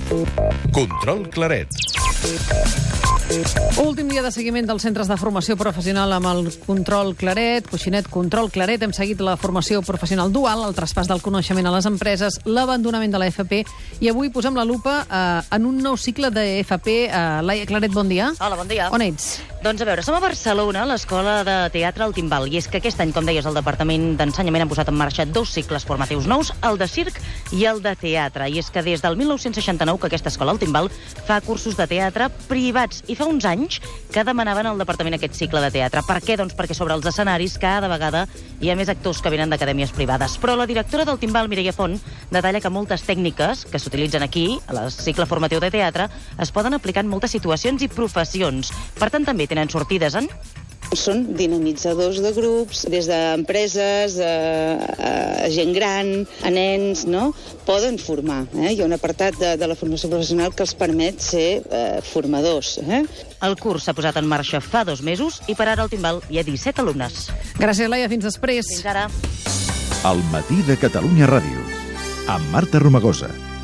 Control Claret. Últim dia de seguiment dels centres de formació professional amb el Control Claret, Coixinet Control Claret. Hem seguit la formació professional dual, el traspàs del coneixement a les empreses, l'abandonament de la FP, i avui posem la lupa en un nou cicle de FP. Laia Claret, bon dia. Hola, bon dia. On ets? Doncs a veure, som a Barcelona, a l'Escola de Teatre El Timbal, i és que aquest any, com deies, el Departament d'Ensenyament ha posat en marxa 2 cicles formatius nous, el de circ i el de teatre. I és que des del 1969 que aquesta escola, el Timbal, fa cursos de teatre privats, i fa uns anys que demanaven al Departament aquest cicle de teatre. Per què? Doncs perquè sobre els escenaris cada vegada hi ha més actors que venen d'acadèmies privades. Però la directora del Timbal, Mireia Font, detalla que moltes tècniques que s'utilitzen aquí, al cicle formatiu de teatre, es poden aplicar en moltes situacions i professions. Per tant, també tenen sortides en... Són dinamitzadors de grups, des d'empreses, a gent gran, a nens, no? Poden formar. Hi ha un apartat de la formació professional que els permet ser formadors. El curs s'ha posat en marxa fa 2 mesos i per ara al Timbal hi ha 17 alumnes. Gràcies, Laia. Fins després. Fins ara. El matí de Catalunya Ràdio. Amb Marta Romagosa.